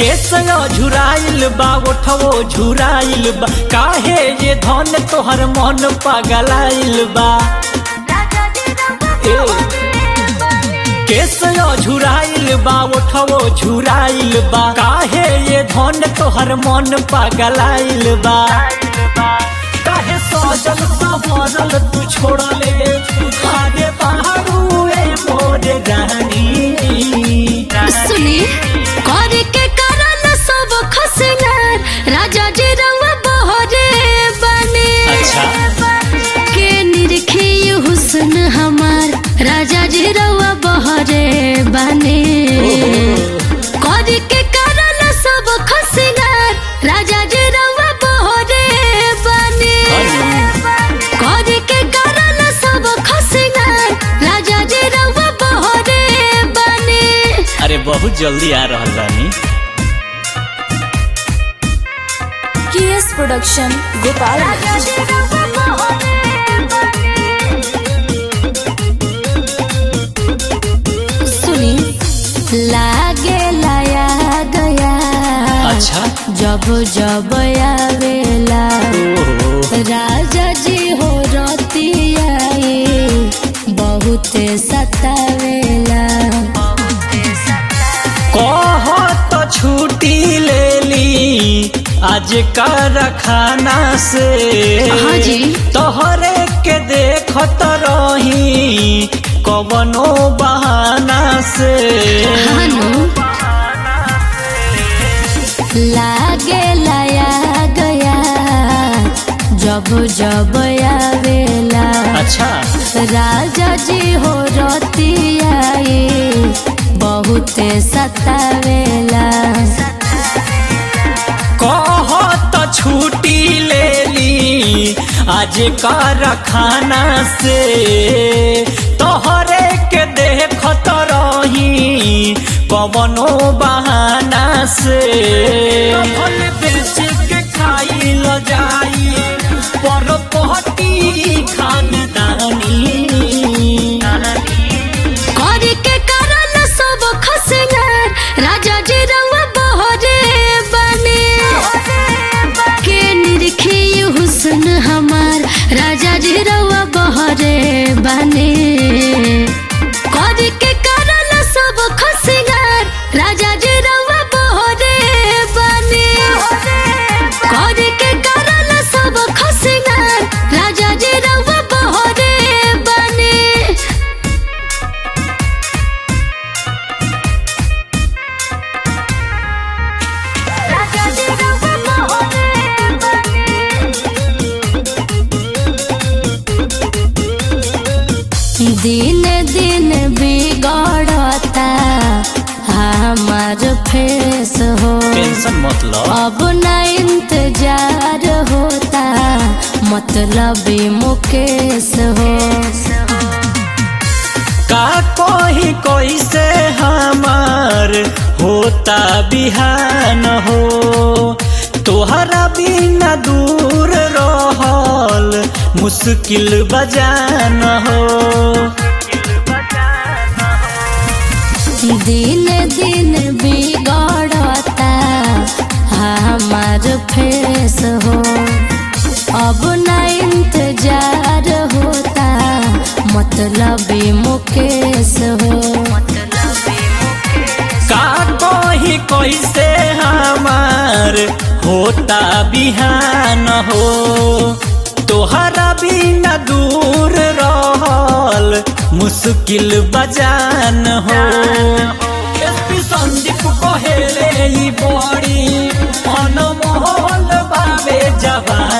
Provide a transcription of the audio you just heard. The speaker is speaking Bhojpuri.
केसया झुराइल बा ओठवो झुराइल बा काहे ये धन तोहर मन पगलाइल बा। केसया झुराइल बा ओठवो झुराइल बा काहे ये धन तोहर मन पगलाइल बा। काहे सजल संवरल तू छोड़ले आगे पहाड़ू ए मोरे रानी। सुनी कर के करल सब खसलार राजा जी रंग बहरे बने। अच्छा के निरखे हुस्न हमार राजा जी रंग बहरे बने। कर के करल सब खसलार राजा जी रंग बहरे बने। कर के करल सब खसलार राजा जी रंग बहरे बने। अरे बहुत जल्दी आ रहल बानी। KS production Gopal. सुनी लागे लाया गया। अच्छा जब जब आवेला राजा जी हो रतियाई बहुत सतावेला। कह तो छुट्टी ले ली आज कारखाना से। हाँ जी। तोहरे के देखत रही कवनो बहाना से। लागे लाया गया जब जब आवेला। अच्छा राजा जी हो रतियाई बहुत सतावेला। कह तो छुट्टी ले ली आज कारखाना से। तोहरे के देखत रही कवनो बहाना से। फल बेच के खाई ल जाई पर पहटी खानदानी। कर के करल सब खसलार राजा जी रंग बहरे बने। के निरखे हुस्न हमार राजा जी रंग बहरे बने। कर के करल सब खसलार राजा जी रंग बहरे बने। कर के करल सब खसलार राजा जी रंग बहरे बने। दिन दिन बिगड़ता हमार फेस हो। टेंशन मत लो अब न इंतजार होता मतलब मुकेश हो। का कोई कोई से हमार होता बिहान हो। तोहरा बिना दूर रहल मुश्किल बजान हो। दिन दिन बिगड़ता हमार फेस हो। अब न इंतजार होता मतलब मुकेश हो। का कोई कोई से हमार होता बिहान हो। तोहरा बिना दूर रहल मुश्किल बजान हो। एसपी संदीप कहेले ई बड़ी अनमोल बाबे जवान।